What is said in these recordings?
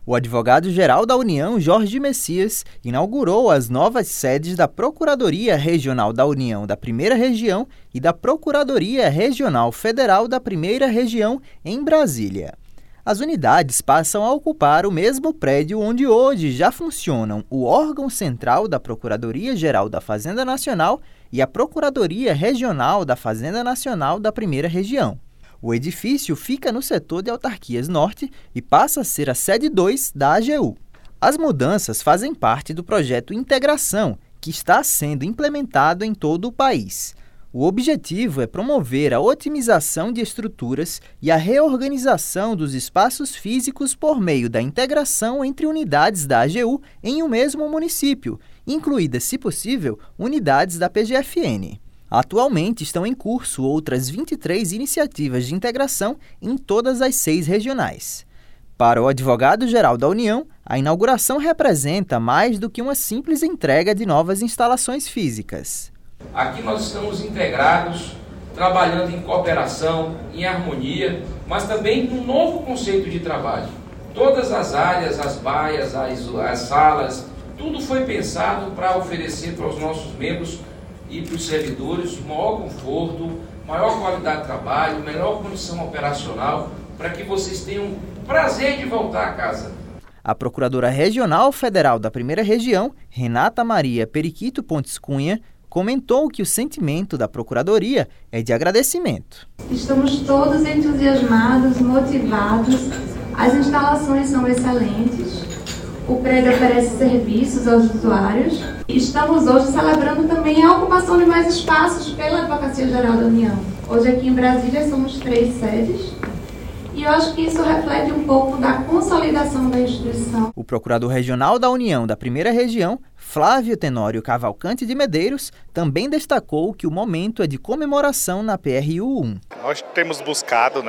O advogado-geral da União, Jorge Messias, inaugurou as novas sedes da Procuradoria Regional da União da Primeira Região e da Procuradoria Regional Federal da Primeira Região, em Brasília. As unidades passam a ocupar o mesmo prédio onde hoje já funcionam o órgão central da Procuradoria-Geral da Fazenda Nacional e a Procuradoria Regional da Fazenda Nacional da Primeira Região. O edifício fica no setor de autarquias norte e passa a ser a sede 2 da AGU. As mudanças fazem parte do projeto Integração, que está sendo implementado em todo o país. O objetivo é promover a otimização de estruturas e a reorganização dos espaços físicos por meio da integração entre unidades da AGU em um mesmo município, incluídas, se possível, unidades da PGFN. Atualmente estão em curso outras 23 iniciativas de integração em todas as 6 regionais. Para o advogado-geral da União, a inauguração representa mais do que uma simples entrega de novas instalações físicas. Aqui nós estamos integrados, trabalhando em cooperação, em harmonia, mas também com um novo conceito de trabalho. Todas as áreas, as baias, as salas, tudo foi pensado para oferecer para os nossos membros e para os servidores maior conforto, maior qualidade de trabalho, melhor condição operacional, para que vocês tenham prazer de voltar a casa. A Procuradora Regional Federal da Primeira Região, Renata Maria Periquito Pontes Cunha, comentou que o sentimento da Procuradoria é de agradecimento. Estamos todos entusiasmados, motivados, as instalações são excelentes, o prédio oferece serviços aos usuários. Estamos hoje celebrando também a ocupação de mais espaços pela Advocacia Geral da União. Hoje aqui em Brasília somos 3 sedes e eu acho que isso reflete um pouco da consolidação da instituição. O Procurador Regional da União da Primeira Região, Flávio Tenório Cavalcante de Medeiros, também destacou que o momento é de comemoração na PRU 1. Nós temos buscado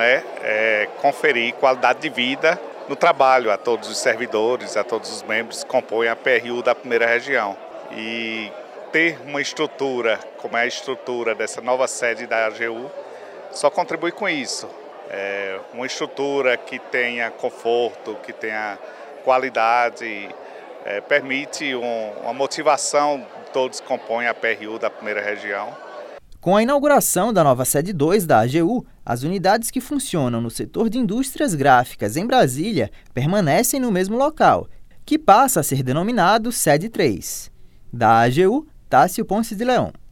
conferir qualidade de vida no trabalho a todos os servidores, a todos os membros que compõem a PRU da Primeira Região. E ter uma estrutura, como é a estrutura dessa nova sede da AGU, só contribui com isso. Uma estrutura que tenha conforto, que tenha qualidade, permite uma motivação de todos que compõem a PRU da Primeira Região. Com a inauguração da nova sede 2 da AGU, as unidades que funcionam no setor de indústrias gráficas em Brasília permanecem no mesmo local, que passa a ser denominado sede 3. Da AGU, Tássio Ponce de Leão.